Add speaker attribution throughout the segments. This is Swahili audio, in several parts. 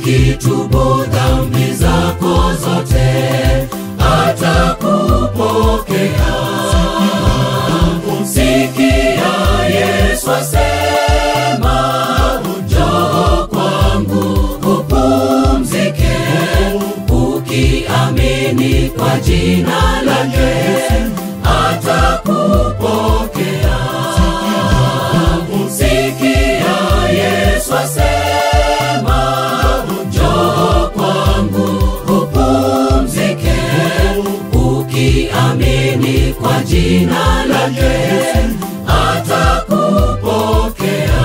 Speaker 1: ukitubu dhambi zako zote atakupokea. Sikia Yesu asema, njoo kwangu upumzike, ukiamini kwa jina lake atakupokea. Sikia Yesu asema, njoo kwangu upumzike, ukiamini kwa jina lake atakupokea.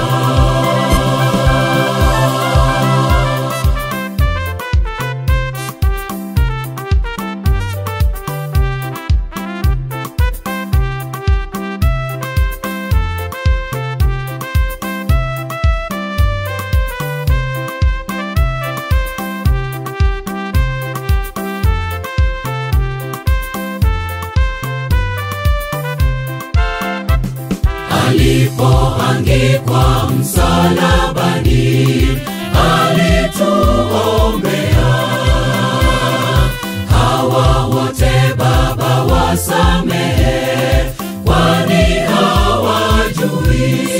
Speaker 1: Alipoangikwa msalabani alituombea. Hawa wote Baba wasamehe, kwani hawajui.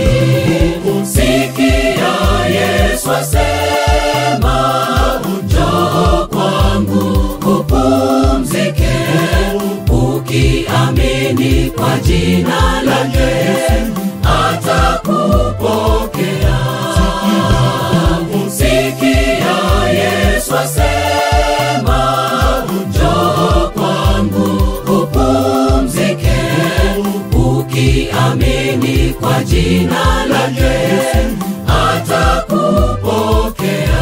Speaker 1: Sikia Yesu asema, njoo kwangu upumzike, ukiamini kwa jina lake atakupokea. Sikia Yesu asema, njoo kwangu upumzike, ukiamini kwa jina lake atakupokea.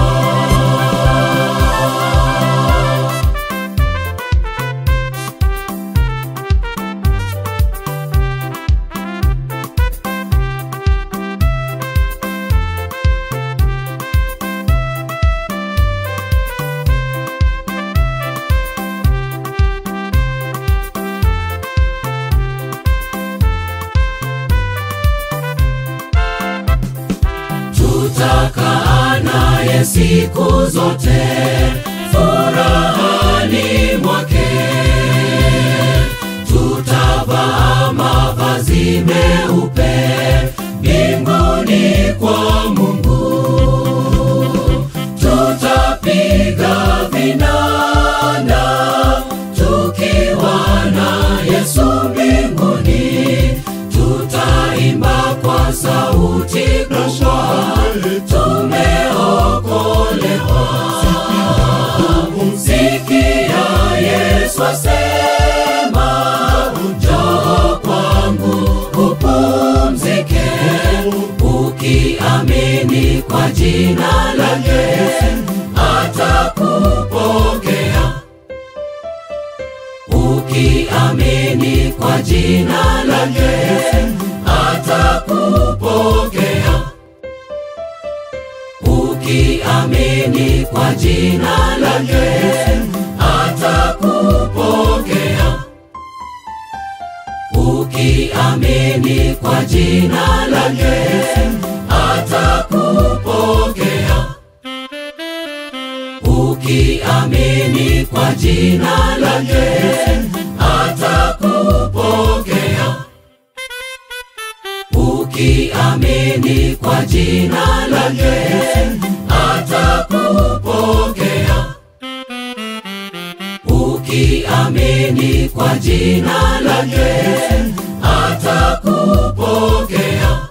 Speaker 1: Tutakaa naye siku zote furahani mwake. Tutavaa mavazi meupe mbinguni kwa Mungu. Tutapiga vinanda tukiwa na Yesu mbinguni. Tutaimba kwa sauti kubwa, tumeokolewa. Sikia Yesu asema, njoo kwangu upumzike, ukiamini kwa jina lake atakupokea. Ukiamini kwa jina lake atakupokea. Ukiamini kwa jina lake atakupokea. Ukiamini kwa jina lake atakupokea. Ukiamini kwa jina lake atakupokea. Ukiamini kwa jina lake atakupokea. Ukiamini kwa jina lake atakupokea.